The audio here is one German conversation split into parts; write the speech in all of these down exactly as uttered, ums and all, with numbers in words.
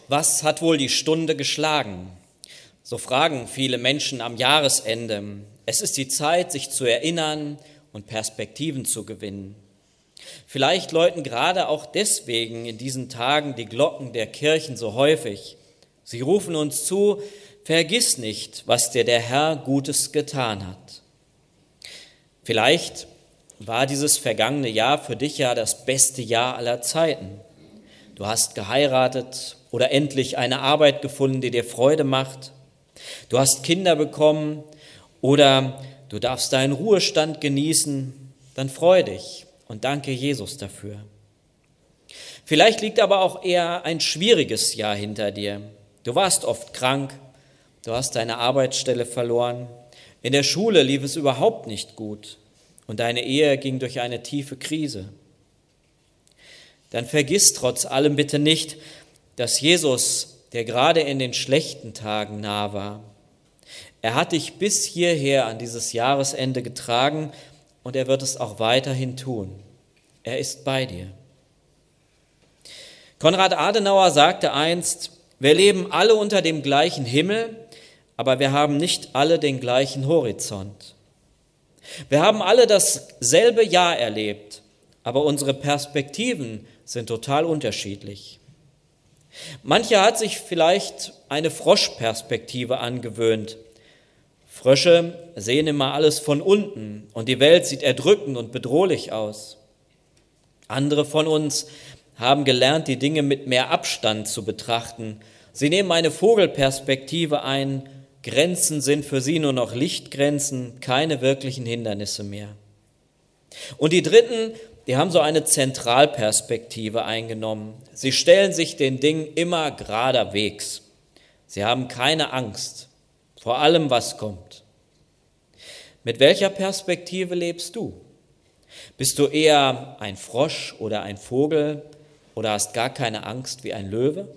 Was hat wohl die Stunde geschlagen? So fragen viele Menschen am Jahresende. Es ist die Zeit, sich zu erinnern und Perspektiven zu gewinnen. Vielleicht läuten gerade auch deswegen in diesen Tagen die Glocken der Kirchen so häufig. Sie rufen uns zu: Vergiss nicht, was dir der Herr Gutes getan hat. Vielleicht war dieses vergangene Jahr für dich ja das beste Jahr aller Zeiten. Du hast geheiratet oder endlich eine Arbeit gefunden, die dir Freude macht. Du hast Kinder bekommen oder du darfst deinen Ruhestand genießen. Dann freu dich und danke Jesus dafür. Vielleicht liegt aber auch eher ein schwieriges Jahr hinter dir. Du warst oft krank, du hast deine Arbeitsstelle verloren, in der Schule lief es überhaupt nicht gut und deine Ehe ging durch eine tiefe Krise. Dann vergiss trotz allem bitte nicht, dass Jesus, der gerade in den schlechten Tagen nah war, er hat dich bis hierher an dieses Jahresende getragen und er wird es auch weiterhin tun. Er ist bei dir. Konrad Adenauer sagte einst: Wir leben alle unter dem gleichen Himmel, aber wir haben nicht alle den gleichen Horizont. Wir haben alle dasselbe Jahr erlebt, aber unsere Perspektiven sind total unterschiedlich. Mancher hat sich vielleicht eine Froschperspektive angewöhnt. Frösche sehen immer alles von unten und die Welt sieht erdrückend und bedrohlich aus. Andere von uns haben gelernt, die Dinge mit mehr Abstand zu betrachten. Sie nehmen eine Vogelperspektive ein. Grenzen sind für sie nur noch Lichtgrenzen, keine wirklichen Hindernisse mehr. Und die Dritten, die haben so eine Zentralperspektive eingenommen. Sie stellen sich den Dingen immer geraderwegs. Sie haben keine Angst vor allem, was kommt. Mit welcher Perspektive lebst du? Bist du eher ein Frosch oder ein Vogel oder hast gar keine Angst wie ein Löwe?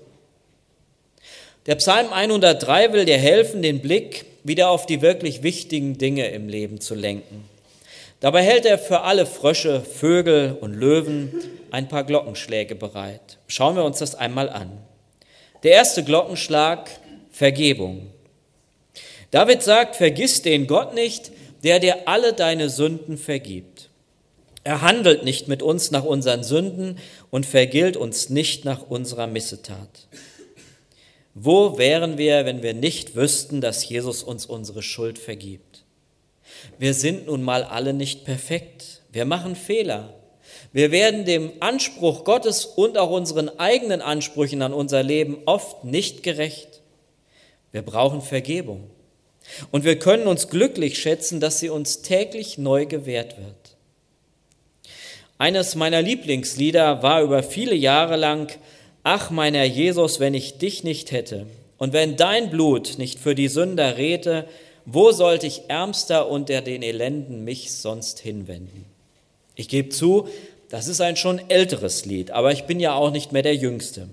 Der Psalm hundertdrei will dir helfen, den Blick wieder auf die wirklich wichtigen Dinge im Leben zu lenken. Dabei hält er für alle Frösche, Vögel und Löwen ein paar Glockenschläge bereit. Schauen wir uns das einmal an. Der erste Glockenschlag: Vergebung. David sagt: Vergiss den Gott nicht, der dir alle deine Sünden vergibt. Er handelt nicht mit uns nach unseren Sünden und vergilt uns nicht nach unserer Missetat. Wo wären wir, wenn wir nicht wüssten, dass Jesus uns unsere Schuld vergibt? Wir sind nun mal alle nicht perfekt. Wir machen Fehler. Wir werden dem Anspruch Gottes und auch unseren eigenen Ansprüchen an unser Leben oft nicht gerecht. Wir brauchen Vergebung. Und wir können uns glücklich schätzen, dass sie uns täglich neu gewährt wird. Eines meiner Lieblingslieder war über viele Jahre lang: Ach, mein Herr Jesus, wenn ich dich nicht hätte und wenn dein Blut nicht für die Sünder redte, wo sollte ich Ärmster unter den Elenden mich sonst hinwenden? Ich gebe zu, das ist ein schon älteres Lied, aber ich bin ja auch nicht mehr der Jüngste.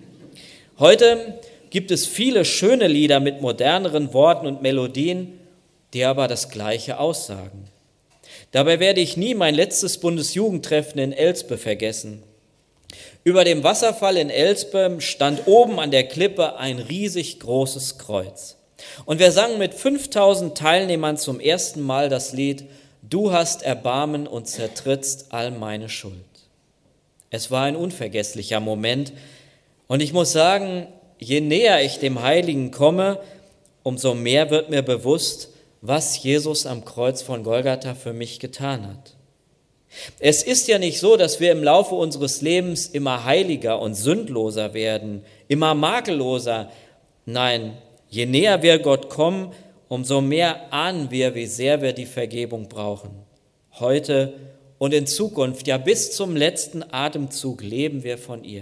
Heute gibt es viele schöne Lieder mit moderneren Worten und Melodien, die aber das Gleiche aussagen. Dabei werde ich nie mein letztes Bundesjugendtreffen in Elspe vergessen. Über dem Wasserfall in Elspe stand oben an der Klippe ein riesig großes Kreuz. Und wir sangen mit fünftausend Teilnehmern zum ersten Mal das Lied: Du hast Erbarmen und zertrittst all meine Schuld. Es war ein unvergesslicher Moment und ich muss sagen, je näher ich dem Heiligen komme, umso mehr wird mir bewusst, was Jesus am Kreuz von Golgatha für mich getan hat. Es ist ja nicht so, dass wir im Laufe unseres Lebens immer heiliger und sündloser werden, immer makelloser. Nein, je näher wir Gott kommen, umso mehr ahnen wir, wie sehr wir die Vergebung brauchen. Heute und in Zukunft, ja bis zum letzten Atemzug leben wir von ihr.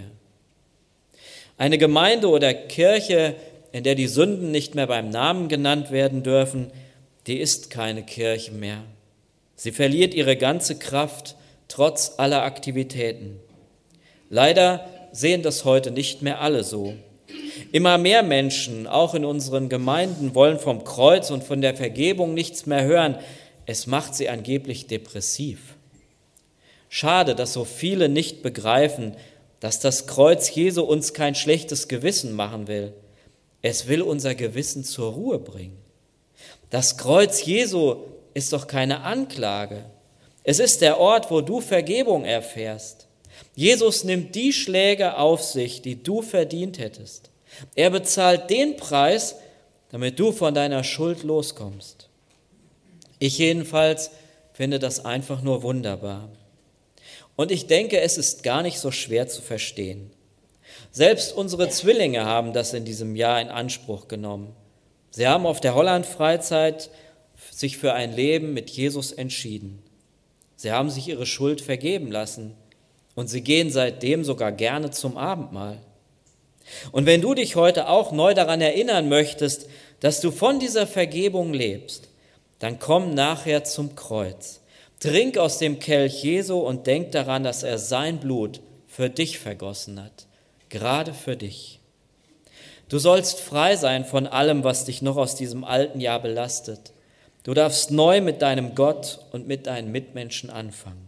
Eine Gemeinde oder Kirche, in der die Sünden nicht mehr beim Namen genannt werden dürfen, die ist keine Kirche mehr. Sie verliert ihre ganze Kraft trotz aller Aktivitäten. Leider sehen das heute nicht mehr alle so. Immer mehr Menschen, auch in unseren Gemeinden, wollen vom Kreuz und von der Vergebung nichts mehr hören. Es macht sie angeblich depressiv. Schade, dass so viele nicht begreifen, dass das Kreuz Jesu uns kein schlechtes Gewissen machen will. Es will unser Gewissen zur Ruhe bringen. Das Kreuz Jesu ist doch keine Anklage. Es ist der Ort, wo du Vergebung erfährst. Jesus nimmt die Schläge auf sich, die du verdient hättest. Er bezahlt den Preis, damit du von deiner Schuld loskommst. Ich jedenfalls finde das einfach nur wunderbar. Und ich denke, es ist gar nicht so schwer zu verstehen. Selbst unsere Zwillinge haben das in diesem Jahr in Anspruch genommen. Sie haben auf der Holland-Freizeit sich für ein Leben mit Jesus entschieden. Sie haben sich ihre Schuld vergeben lassen und sie gehen seitdem sogar gerne zum Abendmahl. Und wenn du dich heute auch neu daran erinnern möchtest, dass du von dieser Vergebung lebst, dann komm nachher zum Kreuz. Trink aus dem Kelch Jesu und denk daran, dass er sein Blut für dich vergossen hat, gerade für dich. Du sollst frei sein von allem, was dich noch aus diesem alten Jahr belastet. Du darfst neu mit deinem Gott und mit deinen Mitmenschen anfangen.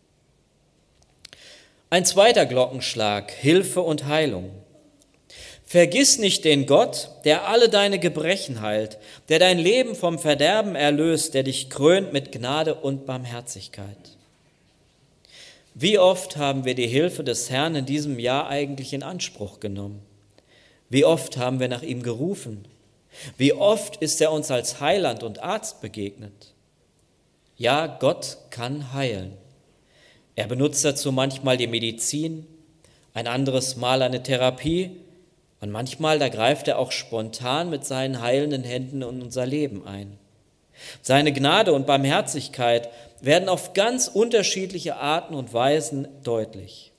Ein zweiter Glockenschlag, Hilfe und Heilung. Vergiss nicht den Gott, der alle deine Gebrechen heilt, der dein Leben vom Verderben erlöst, der dich krönt mit Gnade und Barmherzigkeit. Wie oft haben wir die Hilfe des Herrn in diesem Jahr eigentlich in Anspruch genommen? Wie oft haben wir nach ihm gerufen? Wie oft ist er uns als Heiland und Arzt begegnet? Ja, Gott kann heilen. Er benutzt dazu manchmal die Medizin, ein anderes Mal eine Therapie und manchmal, da greift er auch spontan mit seinen heilenden Händen in unser Leben ein. Seine Gnade und Barmherzigkeit werden auf ganz unterschiedliche Arten und Weisen deutlich.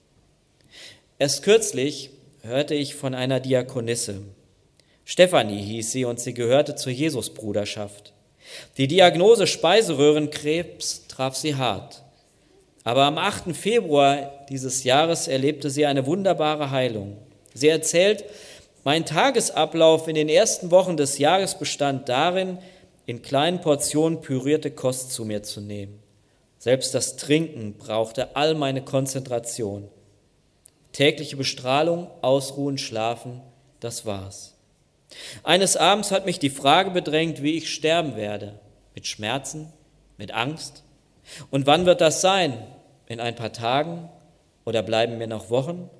Erst kürzlich hörte ich von einer Diakonisse. Stefanie hieß sie und sie gehörte zur Jesusbruderschaft. Die Diagnose Speiseröhrenkrebs traf sie hart. Aber am achten Februar dieses Jahres erlebte sie eine wunderbare Heilung. Sie erzählt, mein Tagesablauf in den ersten Wochen des Jahres bestand darin, in kleinen Portionen pürierte Kost zu mir zu nehmen. Selbst das Trinken brauchte all meine Konzentration. Tägliche Bestrahlung, Ausruhen, Schlafen, das war's. Eines Abends hat mich die Frage bedrängt, wie ich sterben werde. Mit Schmerzen, mit Angst. Und wann wird das sein? In ein paar Tagen? Oder bleiben mir noch Wochen?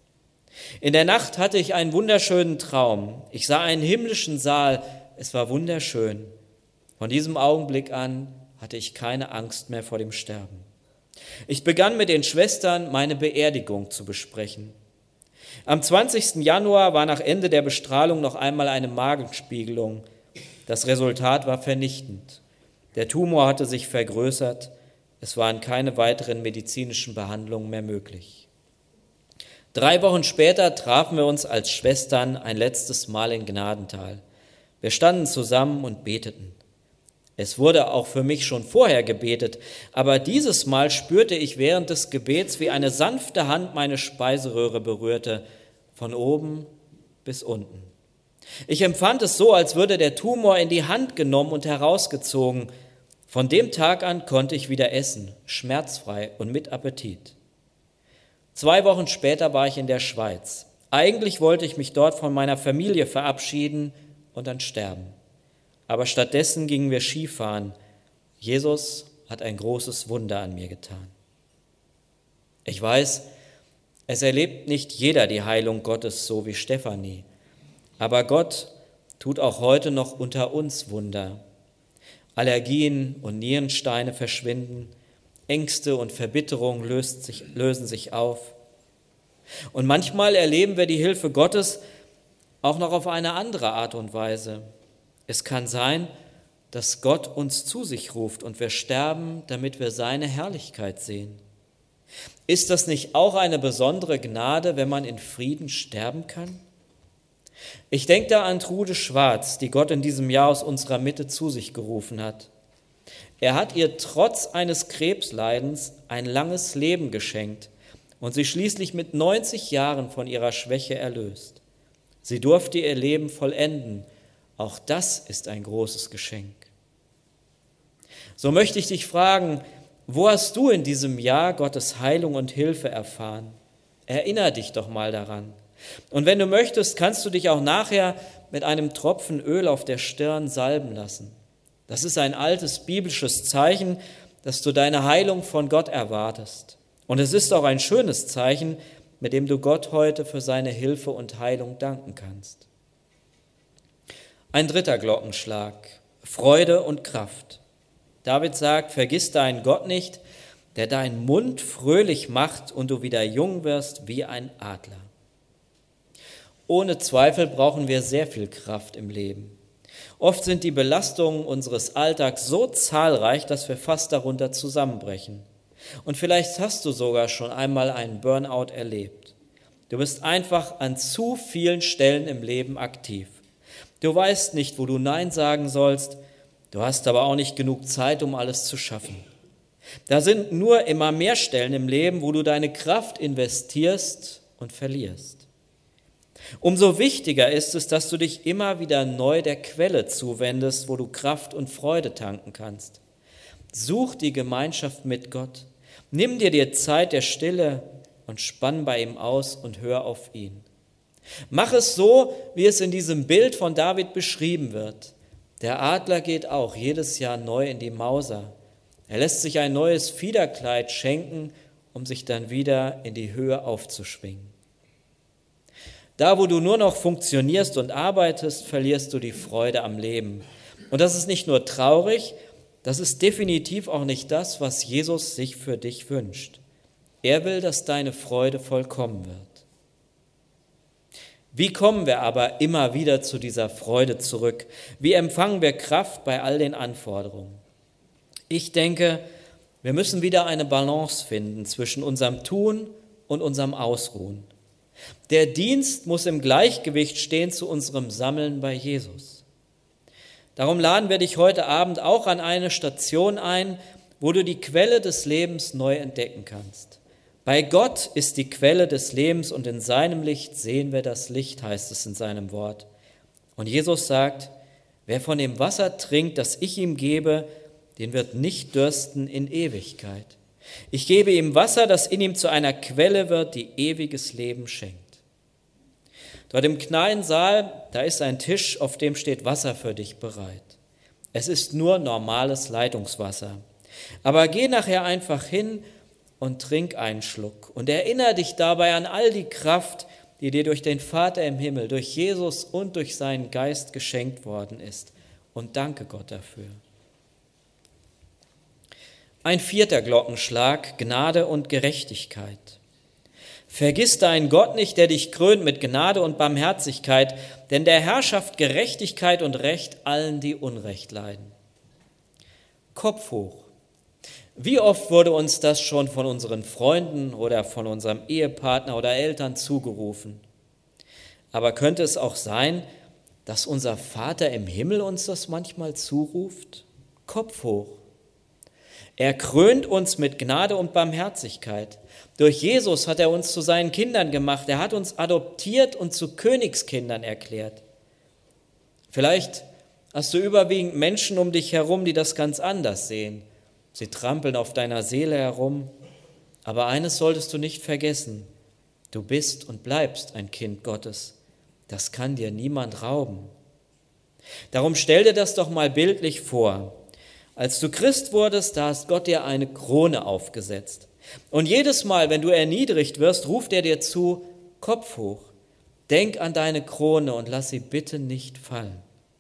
In der Nacht hatte ich einen wunderschönen Traum. Ich sah einen himmlischen Saal. Es war wunderschön. Von diesem Augenblick an hatte ich keine Angst mehr vor dem Sterben. Ich begann mit den Schwestern, meine Beerdigung zu besprechen. Am zwanzigsten Januar war nach Ende der Bestrahlung noch einmal eine Magenspiegelung. Das Resultat war vernichtend. Der Tumor hatte sich vergrößert. Es waren keine weiteren medizinischen Behandlungen mehr möglich. Drei Wochen später trafen wir uns als Schwestern ein letztes Mal in Gnadental. Wir standen zusammen und beteten. Es wurde auch für mich schon vorher gebetet, aber dieses Mal spürte ich während des Gebets, wie eine sanfte Hand meine Speiseröhre berührte, von oben bis unten. Ich empfand es so, als würde der Tumor in die Hand genommen und herausgezogen. Von dem Tag an konnte ich wieder essen, schmerzfrei und mit Appetit. Zwei Wochen später war ich in der Schweiz. Eigentlich wollte ich mich dort von meiner Familie verabschieden und dann sterben. Aber stattdessen gingen wir Skifahren. Jesus hat ein großes Wunder an mir getan. Ich weiß, es erlebt nicht jeder die Heilung Gottes so wie Stefanie. Aber Gott tut auch heute noch unter uns Wunder. Allergien und Nierensteine verschwinden, Ängste und Verbitterung löst sich, lösen sich auf. Und manchmal erleben wir die Hilfe Gottes auch noch auf eine andere Art und Weise. Es kann sein, dass Gott uns zu sich ruft und wir sterben, damit wir seine Herrlichkeit sehen. Ist das nicht auch eine besondere Gnade, wenn man in Frieden sterben kann? Ich denke da an Trude Schwarz, die Gott in diesem Jahr aus unserer Mitte zu sich gerufen hat. Er hat ihr trotz eines Krebsleidens ein langes Leben geschenkt und sie schließlich mit neunzig Jahren von ihrer Schwäche erlöst. Sie durfte ihr Leben vollenden. Auch das ist ein großes Geschenk. So möchte ich dich fragen, wo hast du in diesem Jahr Gottes Heilung und Hilfe erfahren? Erinner dich doch mal daran. Und wenn du möchtest, kannst du dich auch nachher mit einem Tropfen Öl auf der Stirn salben lassen. Das ist ein altes biblisches Zeichen, dass du deine Heilung von Gott erwartest. Und es ist auch ein schönes Zeichen, mit dem du Gott heute für seine Hilfe und Heilung danken kannst. Ein dritter Glockenschlag, Freude und Kraft. David sagt, vergiss deinen Gott nicht, der deinen Mund fröhlich macht und du wieder jung wirst wie ein Adler. Ohne Zweifel brauchen wir sehr viel Kraft im Leben. Oft sind die Belastungen unseres Alltags so zahlreich, dass wir fast darunter zusammenbrechen. Und vielleicht hast du sogar schon einmal einen Burnout erlebt. Du bist einfach an zu vielen Stellen im Leben aktiv. Du weißt nicht, wo du Nein sagen sollst, du hast aber auch nicht genug Zeit, um alles zu schaffen. Da sind nur immer mehr Stellen im Leben, wo du deine Kraft investierst und verlierst. Umso wichtiger ist es, dass du dich immer wieder neu der Quelle zuwendest, wo du Kraft und Freude tanken kannst. Such die Gemeinschaft mit Gott. Nimm dir die Zeit der Stille und spann bei ihm aus und hör auf ihn. Mach es so, wie es in diesem Bild von David beschrieben wird. Der Adler geht auch jedes Jahr neu in die Mauser. Er lässt sich ein neues Fiederkleid schenken, um sich dann wieder in die Höhe aufzuschwingen. Da, wo du nur noch funktionierst und arbeitest, verlierst du die Freude am Leben. Und das ist nicht nur traurig, das ist definitiv auch nicht das, was Jesus sich für dich wünscht. Er will, dass deine Freude vollkommen wird. Wie kommen wir aber immer wieder zu dieser Freude zurück? Wie empfangen wir Kraft bei all den Anforderungen? Ich denke, wir müssen wieder eine Balance finden zwischen unserem Tun und unserem Ausruhen. Der Dienst muss im Gleichgewicht stehen zu unserem Sammeln bei Jesus. Darum laden wir dich heute Abend auch an eine Station ein, wo du die Quelle des Lebens neu entdecken kannst. Bei Gott ist die Quelle des Lebens und in seinem Licht sehen wir das Licht, heißt es in seinem Wort. Und Jesus sagt, wer von dem Wasser trinkt, das ich ihm gebe, den wird nicht dürsten in Ewigkeit. Ich gebe ihm Wasser, das in ihm zu einer Quelle wird, die ewiges Leben schenkt. Dort im kleinen Saal, da ist ein Tisch, auf dem steht Wasser für dich bereit. Es ist nur normales Leitungswasser. Aber geh nachher einfach hin und trink einen Schluck und erinnere dich dabei an all die Kraft, die dir durch den Vater im Himmel, durch Jesus und durch seinen Geist geschenkt worden ist. Und danke Gott dafür. Ein vierter Glockenschlag, Gnade und Gerechtigkeit. Vergiss deinen Gott nicht, der dich krönt mit Gnade und Barmherzigkeit, denn der Herr schafft Gerechtigkeit und Recht allen, die Unrecht leiden. Kopf hoch. Wie oft wurde uns das schon von unseren Freunden oder von unserem Ehepartner oder Eltern zugerufen? Aber könnte es auch sein, dass unser Vater im Himmel uns das manchmal zuruft? Kopf hoch. Er krönt uns mit Gnade und Barmherzigkeit. Durch Jesus hat er uns zu seinen Kindern gemacht. Er hat uns adoptiert und zu Königskindern erklärt. Vielleicht hast du überwiegend Menschen um dich herum, die das ganz anders sehen. Sie trampeln auf deiner Seele herum. Aber eines solltest du nicht vergessen. Du bist und bleibst ein Kind Gottes. Das kann dir niemand rauben. Darum stell dir das doch mal bildlich vor. Als du Christ wurdest, da hat Gott dir eine Krone aufgesetzt. Und jedes Mal, wenn du erniedrigt wirst, ruft er dir zu, Kopf hoch, denk an deine Krone und lass sie bitte nicht fallen.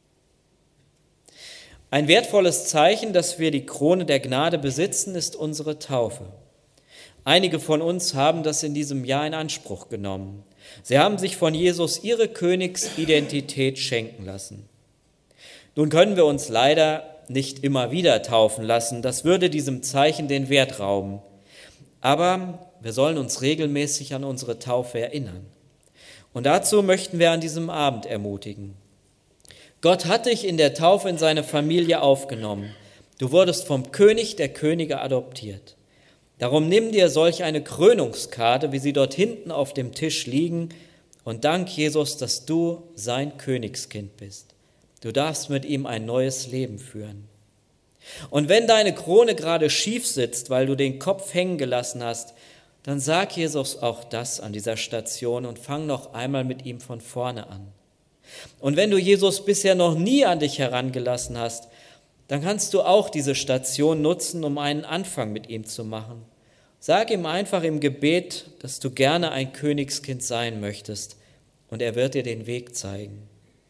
Ein wertvolles Zeichen, dass wir die Krone der Gnade besitzen, ist unsere Taufe. Einige von uns haben das in diesem Jahr in Anspruch genommen. Sie haben sich von Jesus ihre Königsidentität schenken lassen. Nun können wir uns leider nicht immer wieder taufen lassen, das würde diesem Zeichen den Wert rauben. Aber wir sollen uns regelmäßig an unsere Taufe erinnern. Und dazu möchten wir an diesem Abend ermutigen. Gott hat dich in der Taufe in seine Familie aufgenommen. Du wurdest vom König der Könige adoptiert. Darum nimm dir solch eine Krönungskarte, wie sie dort hinten auf dem Tisch liegen, und dank Jesus, dass du sein Königskind bist. Du darfst mit ihm ein neues Leben führen. Und wenn deine Krone gerade schief sitzt, weil du den Kopf hängen gelassen hast, dann sag Jesus auch das an dieser Station und fang noch einmal mit ihm von vorne an. Und wenn du Jesus bisher noch nie an dich herangelassen hast, dann kannst du auch diese Station nutzen, um einen Anfang mit ihm zu machen. Sag ihm einfach im Gebet, dass du gerne ein Königskind sein möchtest, und er wird dir den Weg zeigen.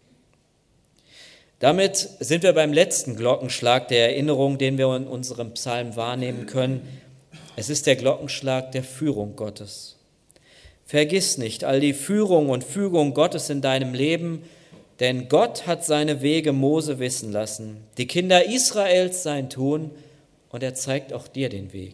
Damit sind wir beim letzten Glockenschlag der Erinnerung, den wir in unserem Psalm wahrnehmen können. Es ist der Glockenschlag der Führung Gottes. Vergiss nicht all die Führung und Fügung Gottes in deinem Leben, denn Gott hat seine Wege Mose wissen lassen, die Kinder Israels sein Tun, und er zeigt auch dir den Weg.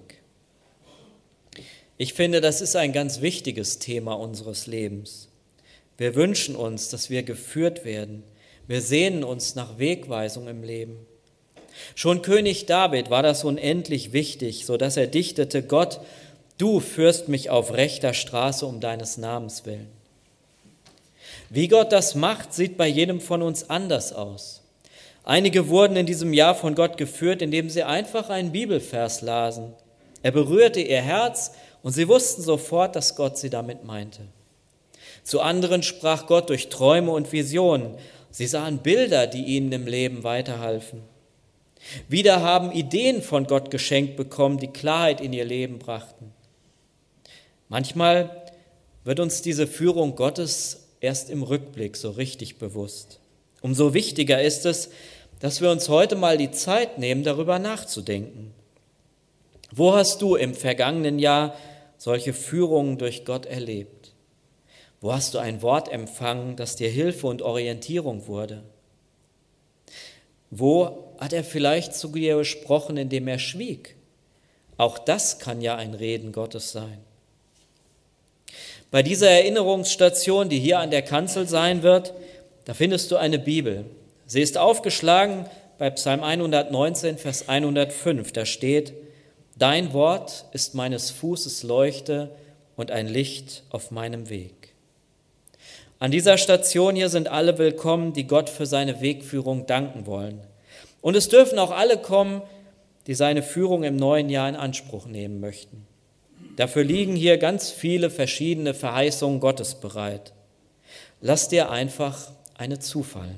Ich finde, das ist ein ganz wichtiges Thema unseres Lebens. Wir wünschen uns, dass wir geführt werden. Wir sehnen uns nach Wegweisung im Leben. Schon König David war das unendlich wichtig, so dass er dichtete: Gott, du führst mich auf rechter Straße um deines Namens willen. Wie Gott das macht, sieht bei jedem von uns anders aus. Einige wurden in diesem Jahr von Gott geführt, indem sie einfach einen Bibelvers lasen. Er berührte ihr Herz und sie wussten sofort, dass Gott sie damit meinte. Zu anderen sprach Gott durch Träume und Visionen. Sie sahen Bilder, die ihnen im Leben weiterhalfen. Wieder haben Ideen von Gott geschenkt bekommen, die Klarheit in ihr Leben brachten. Manchmal wird uns diese Führung Gottes erst im Rückblick so richtig bewusst. Umso wichtiger ist es, dass wir uns heute mal die Zeit nehmen, darüber nachzudenken. Wo hast du im vergangenen Jahr solche Führungen durch Gott erlebt? Wo hast du ein Wort empfangen, das dir Hilfe und Orientierung wurde? Wo hat er vielleicht zu dir gesprochen, indem er schwieg? Auch das kann ja ein Reden Gottes sein. Bei dieser Erinnerungsstation, die hier an der Kanzel sein wird, da findest du eine Bibel. Sie ist aufgeschlagen bei Psalm hundertneunzehn, Vers hundertfünf. Da steht: Dein Wort ist meines Fußes Leuchte und ein Licht auf meinem Weg. An dieser Station hier sind alle willkommen, die Gott für seine Wegführung danken wollen. Und es dürfen auch alle kommen, die seine Führung im neuen Jahr in Anspruch nehmen möchten. Dafür liegen hier ganz viele verschiedene Verheißungen Gottes bereit. Lass dir einfach eine zufallen.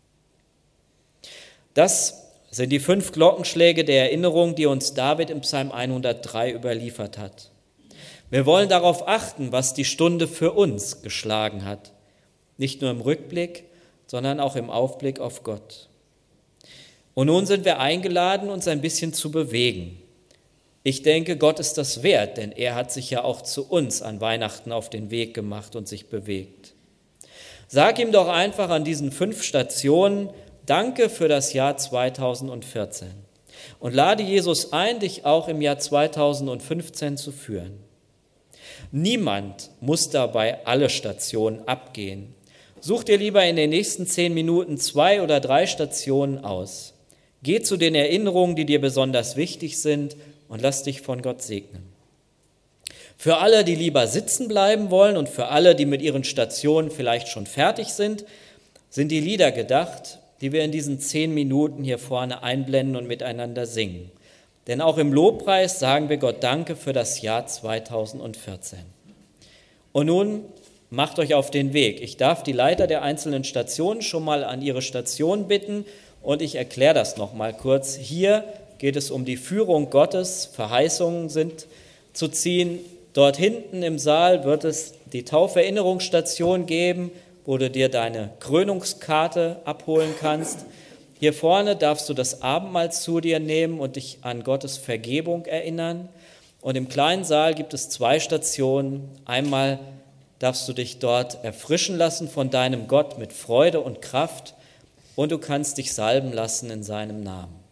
Das sind die fünf Glockenschläge der Erinnerung, die uns David im Psalm hundertdrei überliefert hat. Wir wollen darauf achten, was die Stunde für uns geschlagen hat. Nicht nur im Rückblick, sondern auch im Aufblick auf Gott. Und nun sind wir eingeladen, uns ein bisschen zu bewegen. Ich denke, Gott ist das wert, denn er hat sich ja auch zu uns an Weihnachten auf den Weg gemacht und sich bewegt. Sag ihm doch einfach an diesen fünf Stationen Danke für das Jahr zweitausendvierzehn und lade Jesus ein, dich auch im Jahr zweitausendfünfzehn zu führen. Niemand muss dabei alle Stationen abgehen. Such dir lieber in den nächsten zehn Minuten zwei oder drei Stationen aus. Geh zu den Erinnerungen, die dir besonders wichtig sind, und lass dich von Gott segnen. Für alle, die lieber sitzen bleiben wollen und für alle, die mit ihren Stationen vielleicht schon fertig sind, sind die Lieder gedacht, die wir in diesen zehn Minuten hier vorne einblenden und miteinander singen. Denn auch im Lobpreis sagen wir Gott Danke für das Jahr zweitausendvierzehn. Und nun macht euch auf den Weg. Ich darf die Leiter der einzelnen Stationen schon mal an ihre Station bitten und ich erkläre das noch mal kurz. Hier geht es um die Führung Gottes. Verheißungen sind zu ziehen. Dort hinten im Saal wird es die Tauferinnerungsstation geben, wo du dir deine Krönungskarte abholen kannst. Hier vorne darfst du das Abendmahl zu dir nehmen und dich an Gottes Vergebung erinnern. Und im kleinen Saal gibt es zwei Stationen. Einmal darfst du dich dort erfrischen lassen von deinem Gott mit Freude und Kraft und du kannst dich salben lassen in seinem Namen.